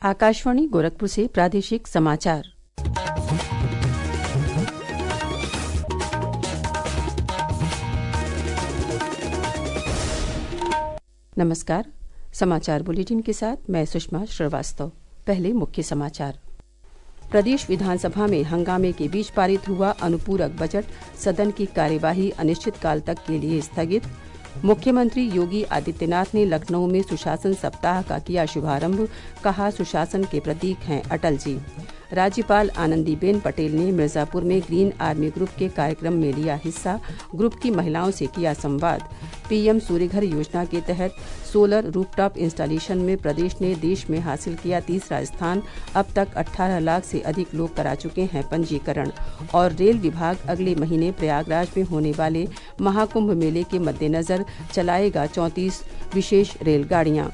आकाशवाणी गोरखपुर से प्रादेशिक समाचार। नमस्कार। समाचार बुलेटिन के साथ मैं सुषमा श्रीवास्तव। पहले मुख्य समाचार। प्रदेश विधानसभा में हंगामे के बीच पारित हुआ अनुपूरक बजट, सदन की कार्यवाही अनिश्चितकाल तक के लिए स्थगित। मुख्यमंत्री योगी आदित्यनाथ ने लखनऊ में सुशासन सप्ताह का किया शुभारंभ, कहा सुशासन के प्रतीक हैं अटल जी। राज्यपाल आनंदीबेन पटेल ने मिर्जापुर में ग्रीन आर्मी ग्रुप के कार्यक्रम में लिया हिस्सा, ग्रुप की महिलाओं से किया संवाद। पीएम सूर्यघर योजना के तहत सोलर रूफटॉप इंस्टॉलेशन में प्रदेश ने देश में हासिल किया तीसरा स्थान, अब तक 18 लाख से अधिक लोग करा चुके हैं पंजीकरण। और रेल विभाग अगले महीने प्रयागराज में होने वाले महाकुंभ मेले के मद्देनजर चलाएगा 34 विशेष रेलगाड़ियां।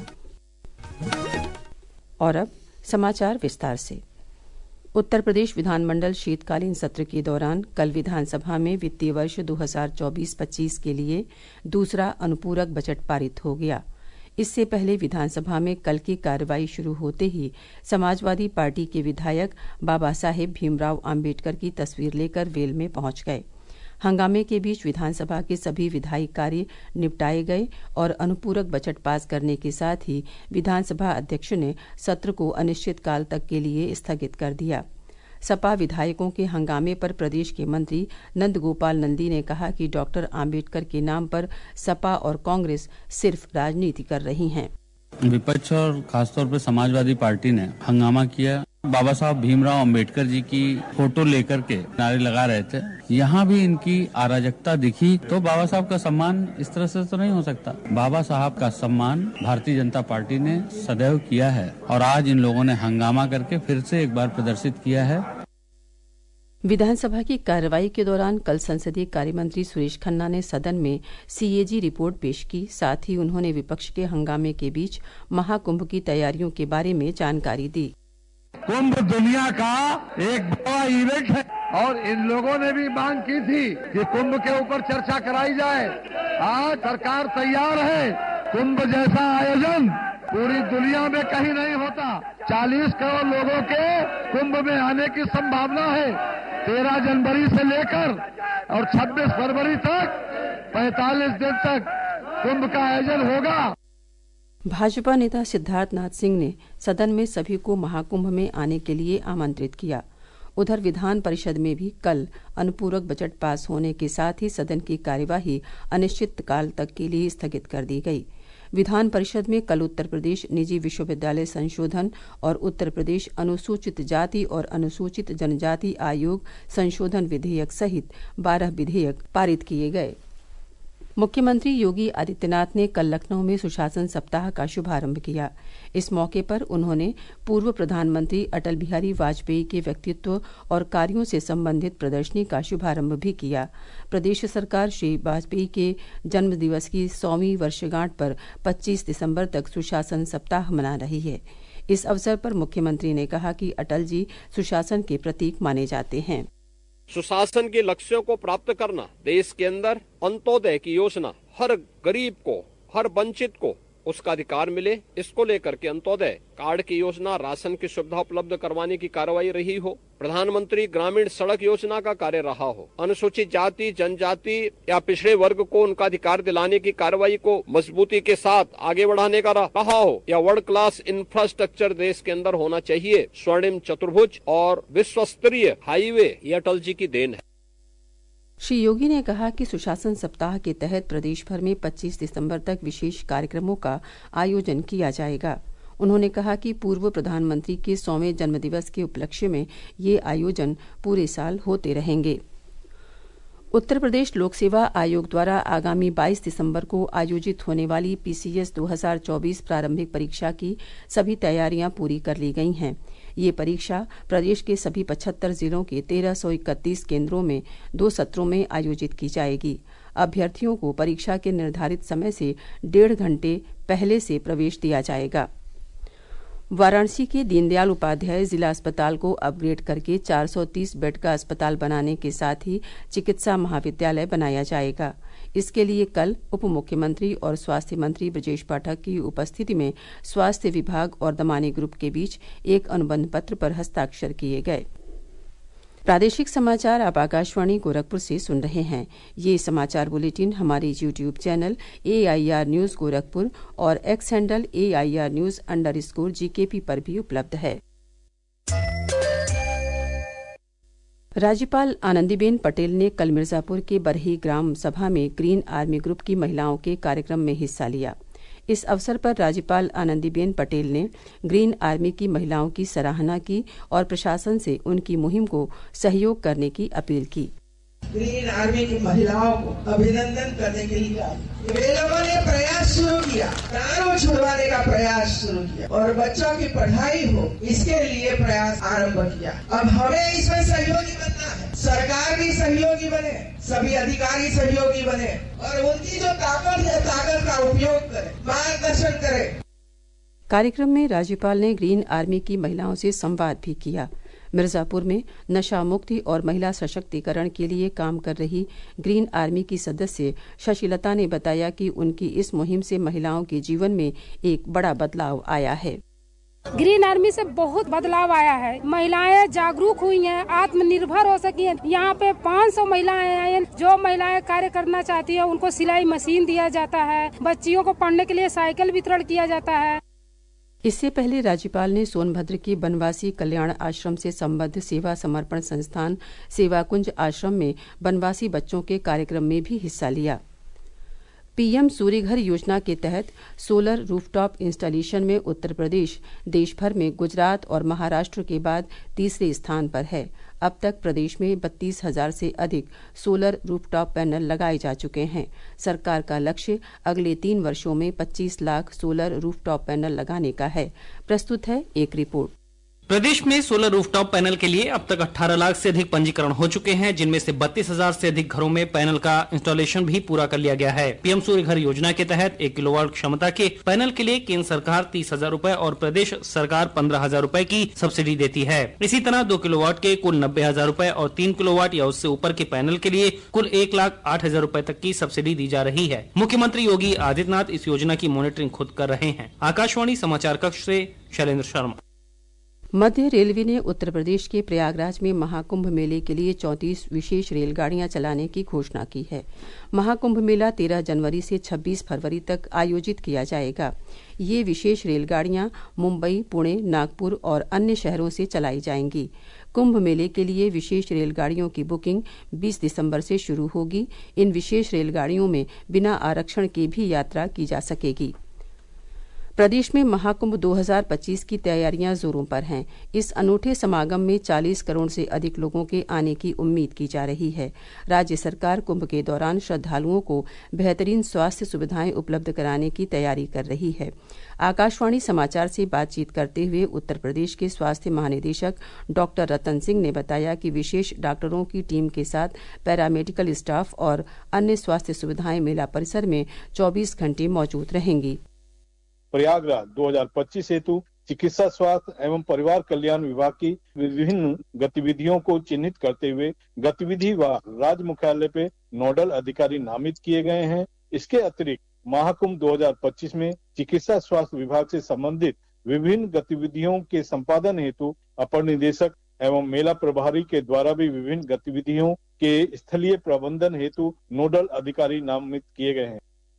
और अब समाचार विस्तार से। उत्तर प्रदेश विधानमंडल शीतकालीन सत्र के दौरान कल विधानसभा में वित्तीय वर्ष 2024-25 के लिए दूसरा अनुपूरक बजट पारित हो गया। इससे पहले विधानसभा में कल की कार्रवाई शुरू होते ही समाजवादी पार्टी के विधायक बाबा साहेब भीमराव आम्बेडकर की तस्वीर लेकर वेल में पहुंच गए। हंगामे के बीच विधानसभा के सभी विधायी कार्य निपटाए गए और अनुपूरक बजट पास करने के साथ ही विधानसभा अध्यक्ष ने सत्र को अनिश्चितकाल तक के लिए स्थगित कर दिया। सपा विधायकों के हंगामे पर प्रदेश के मंत्री नंद गोपाल नंदी ने कहा कि डॉक्टर आम्बेडकर के नाम पर सपा और कांग्रेस सिर्फ राजनीति कर रही हैं। विपक्ष और खासतौर पर समाजवादी पार्टी ने हंगामा किया। बाबा साहब भीमराव अंबेडकर जी की फोटो लेकर के नारे लगा रहे थे। यहाँ भी इनकी अराजकता दिखी तो बाबा साहब का सम्मान इस तरह से तो नहीं हो सकता। बाबा साहब का सम्मान भारतीय जनता पार्टी ने सदैव किया है और आज इन लोगों ने हंगामा करके फिर से एक बार प्रदर्शित किया है। विधानसभा की कार्रवाई के दौरान कल संसदीय कार्य मंत्री सुरेश खन्ना ने सदन में सीएजी रिपोर्ट पेश की। साथ ही उन्होंने विपक्ष के हंगामे के बीच महाकुंभ की तैयारियों के बारे में जानकारी दी। कुंभ दुनिया का एक बड़ा इवेंट है और इन लोगों ने भी मांग की थी कि कुंभ के ऊपर चर्चा कराई जाए। आज सरकार तैयार है। कुंभ जैसा आयोजन पूरी दुनिया में कहीं नहीं होता। 40 करोड़ लोगों के कुंभ में आने की संभावना है। 13 जनवरी से लेकर और 26 फरवरी तक 45 दिन तक कुंभ का आयोजन होगा। भाजपा नेता सिद्धार्थनाथ सिंह ने सदन में सभी को महाकुंभ में आने के लिए आमंत्रित किया। उधर विधान परिषद में भी कल अनुपूरक बजट पास होने के साथ ही सदन की कार्यवाही अनिश्चितकाल तक के लिए स्थगित कर दी गई। विधान परिषद में कल उत्तर प्रदेश निजी विश्वविद्यालय संशोधन और उत्तर प्रदेश अनुसूचित जाति और अनुसूचित जनजाति आयोग संशोधन विधेयक सहित 12 विधेयक पारित किए गए। मुख्यमंत्री योगी आदित्यनाथ ने कल लखनऊ में सुशासन सप्ताह का शुभारंभ किया। इस मौके पर उन्होंने पूर्व प्रधानमंत्री अटल बिहारी वाजपेयी के व्यक्तित्व और कार्यों से संबंधित प्रदर्शनी का शुभारंभ भी किया। प्रदेश सरकार श्री वाजपेयी के जन्म दिवस की 100वीं वर्षगांठ पर 25 दिसंबर तक सुशासन सप्ताह मना रही है। इस अवसर पर मुख्यमंत्री ने कहा कि अटल जी सुशासन के प्रतीक माने जाते हैं। सुशासन के लक्ष्यों को प्राप्त करना, देश के अंदर अंत्योदय की योजना, हर गरीब को, हर वंचित को उसका अधिकार मिले, इसको लेकर के अंत्योदय कार्ड की योजना, राशन की सुविधा उपलब्ध करवाने की कार्रवाई रही हो, प्रधानमंत्री ग्रामीण सड़क योजना का कार्य रहा हो, अनुसूचित जाति जनजाति या पिछड़े वर्ग को उनका अधिकार दिलाने की कार्रवाई को मजबूती के साथ आगे बढ़ाने का रहा हो, या वर्ल्ड क्लास इंफ्रास्ट्रक्चर देश के अंदर होना चाहिए, स्वर्णिम चतुर्भुज और विश्व स्तरीय हाईवे, ये अटल जी की देन है। श्री योगी ने कहा कि सुशासन सप्ताह के तहत प्रदेश भर में 25 दिसंबर तक विशेष कार्यक्रमों का आयोजन किया जाएगा। उन्होंने कहा कि पूर्व प्रधानमंत्री के 100वें जन्मदिवस के उपलक्ष्य में ये आयोजन पूरे साल होते रहेंगे। उत्तर प्रदेश लोक सेवा आयोग द्वारा आगामी 22 दिसंबर को आयोजित होने वाली पीसीएस 2024 प्रारंभिक परीक्षा की सभी तैयारियां पूरी कर ली गई हैं। ये परीक्षा प्रदेश के सभी 75 जिलों के 1331 केंद्रों में 2 सत्रों में आयोजित की जाएगी। अभ्यर्थियों को परीक्षा के निर्धारित समय से 1.5 घंटे पहले से प्रवेश दिया जाएगा। वाराणसी के दीनदयाल उपाध्याय जिला अस्पताल को अपग्रेड करके 430 बेड का अस्पताल बनाने के साथ ही चिकित्सा महाविद्यालय बनाया जाएगा। इसके लिए कल उप मुख्यमंत्री और स्वास्थ्य मंत्री ब्रजेश पाठक की उपस्थिति में स्वास्थ्य विभाग और दमानी ग्रुप के बीच एक अनुबंध पत्र पर हस्ताक्षर किए गए। प्रादेशिक समाचार आप आकाशवाणी गोरखपुर से सुन रहे हैं। ये समाचार बुलेटिन हमारे YouTube channel AIR news Gorakhpur और एक्स हैंडल AIR न्यूज_GKP पर भी उपलब्ध है। राज्यपाल आनंदीबेन पटेल ने कल मिर्जापुर के बरही ग्राम सभा में ग्रीन आर्मी ग्रुप की महिलाओं के कार्यक्रम में हिस्सा लिया। इस अवसर पर राज्यपाल आनंदीबेन पटेल ने ग्रीन आर्मी की महिलाओं की सराहना की और प्रशासन से उनकी मुहिम को सहयोग करने की अपील की। ग्रीन आर्मी की महिलाओं को अभिनंदन करने के लिए वे लोगों ने प्रयास शुरू किया, प्राणों छुड़वाने का प्रयास शुरू किया और बच्चों की पढ़ाई हो इसके लिए प्रयास आरंभ किया। अब हमें इसमें सहयोगी बनना है, सरकार भी सहयोगी बने, सभी अधिकारी सहयोगी बने और उनकी जो ताकत है ताकत का उपयोग करें, मार्गदर्शन करें। कार्यक्रम में राज्यपाल ने ग्रीन आर्मी की महिलाओं से संवाद भी किया। मिर्जापुर में नशा मुक्ति और महिला सशक्तिकरण के लिए काम कर रही ग्रीन आर्मी की सदस्य शशिलता ने बताया कि उनकी इस मुहिम से महिलाओं के जीवन में एक बड़ा बदलाव आया है। ग्रीन आर्मी से बहुत बदलाव आया है। महिलाएं जागरूक हुई हैं, आत्मनिर्भर हो सकी हैं। यहाँ पे 500 महिलाएं आई हैं। जो महिलाएं कार्य करना चाहती है उनको सिलाई मशीन दिया जाता है, बच्चियों को पढ़ने के लिए साइकिल वितरण किया जाता है। इससे पहले राज्यपाल ने सोनभद्र के बनवासी कल्याण आश्रम से संबद्ध सेवा समर्पण संस्थान सेवाकुंज आश्रम में बनवासी बच्चों के कार्यक्रम में भी हिस्सा लिया। पीएम सूर्यघर योजना के तहत सोलर रूफटॉप इंस्टॉलेशन में उत्तर प्रदेश देश भर में गुजरात और महाराष्ट्र के बाद तीसरे स्थान पर है। अब तक प्रदेश में 32,000 से अधिक सोलर रूफटॉप पैनल लगाए जा चुके हैं। सरकार का लक्ष्य अगले 3 वर्षों में 25 लाख सोलर रूफटॉप पैनल लगाने का है। प्रस्तुत है एक रिपोर्ट। प्रदेश में सोलर रूफटॉप पैनल के लिए अब तक 18 लाख से अधिक पंजीकरण हो चुके हैं, जिनमें से 32,000 से अधिक घरों में पैनल का इंस्टॉलेशन भी पूरा कर लिया गया है। पीएम सूर्यघर योजना के तहत 1 किलोवाट क्षमता के पैनल के लिए केंद्र सरकार 30,000 रूपए और प्रदेश सरकार 15,000 रूपए की सब्सिडी देती है। इसी तरह 2 किलोवाट के कुल 90,000 रूपए और 3 किलोवाट या उससे ऊपर के पैनल के लिए कुल 1,08,000 रूपए तक की सब्सिडी दी जा रही है। मुख्यमंत्री योगी आदित्यनाथ इस योजना की मॉनिटरिंग खुद कर रहे हैं। आकाशवाणी समाचार कक्ष से शैलेंद्र शर्मा। मध्य रेलवे ने उत्तर प्रदेश के प्रयागराज में महाकुंभ मेले के लिए 34 विशेष रेलगाड़ियां चलाने की घोषणा की है। महाकुंभ मेला 13 जनवरी से 26 फरवरी तक आयोजित किया जाएगा। ये विशेष रेलगाड़ियां मुंबई, पुणे, नागपुर और अन्य शहरों से चलाई जाएंगी। कुंभ मेले के लिए विशेष रेलगाड़ियों की बुकिंग 20 दिसंबर से शुरू होगी। इन विशेष रेलगाड़ियों में बिना आरक्षण के भी यात्रा की जा सकेगी। प्रदेश में महाकुंभ 2025 की तैयारियां जोरों पर हैं। इस अनूठे समागम में 40 करोड़ से अधिक लोगों के आने की उम्मीद की जा रही है। राज्य सरकार कुंभ के दौरान श्रद्धालुओं को बेहतरीन स्वास्थ्य सुविधाएं उपलब्ध कराने की तैयारी कर रही है। आकाशवाणी समाचार से बातचीत करते हुए उत्तर प्रदेश के स्वास्थ्य महानिदेशक डॉक्टर रतन सिंह ने बताया कि विशेष डॉक्टरों की टीम के साथ पैरामेडिकल स्टाफ और अन्य स्वास्थ्य सुविधाएं मेला परिसर में 24 घंटे मौजूद रहेंगी। प्रयागराज 2025 हेतु चिकित्सा स्वास्थ्य एवं परिवार कल्याण विभाग की विभिन्न गतिविधियों को चिन्हित करते हुए गतिविधि व राज्य मुख्यालय पे नोडल अधिकारी नामित किए गए हैं। इसके अतिरिक्त महाकुंभ 2025 में चिकित्सा स्वास्थ्य विभाग से संबंधित विभिन्न गतिविधियों के संपादन हेतु अपर निदेशक एवं मेला प्रभारी के द्वारा भी विभिन्न गतिविधियों के स्थलीय प्रबंधन हेतु नोडल अधिकारी नामित किए गए हैं।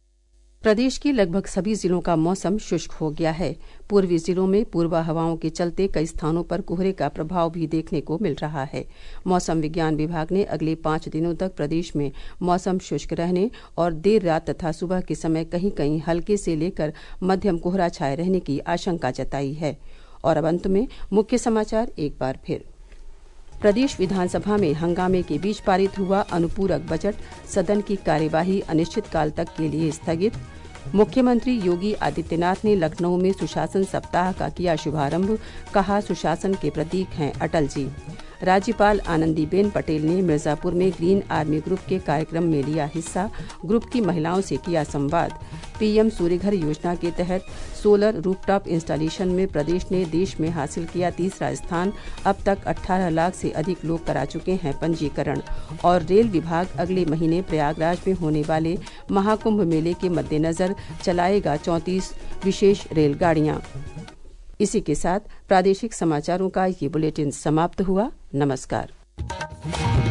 प्रदेश के लगभग सभी जिलों का मौसम शुष्क हो गया है। पूर्वी जिलों में पूर्वा हवाओं के चलते कई स्थानों पर कोहरे का प्रभाव भी देखने को मिल रहा है। मौसम विज्ञान विभाग ने अगले 5 दिनों तक प्रदेश में मौसम शुष्क रहने और देर रात तथा सुबह के समय कहीं कहीं हल्के से लेकर मध्यम कोहरा छाये रहने की आशंका जताई है। और अब अंत में मुख्य समाचार एक बार फिर। प्रदेश विधानसभा में हंगामे के बीच पारित हुआ अनुपूरक बजट। सदन की कार्यवाही अनिश्चितकाल तक के लिए स्थगित। मुख्यमंत्री योगी आदित्यनाथ ने लखनऊ में सुशासन सप्ताह का किया शुभारंभ। कहा, सुशासन के प्रतीक हैं अटल जी। राज्यपाल आनंदीबेन पटेल ने मिर्जापुर में ग्रीन आर्मी ग्रुप के कार्यक्रम में लिया हिस्सा, ग्रुप की महिलाओं से किया संवाद। पीएम सूर्यघर योजना के तहत सोलर रूफटॉप इंस्टॉलेशन में प्रदेश ने देश में हासिल किया तीसरा स्थान। अब तक 18 लाख से अधिक लोग करा चुके हैं पंजीकरण। और रेल विभाग अगले महीने प्रयागराज में होने वाले महाकुंभ मेले के मद्देनजर चलाएगा 34 विशेष रेलगाड़ियां। इसी के साथ प्रादेशिक समाचारों का ये बुलेटिन समाप्त हुआ। नमस्कार।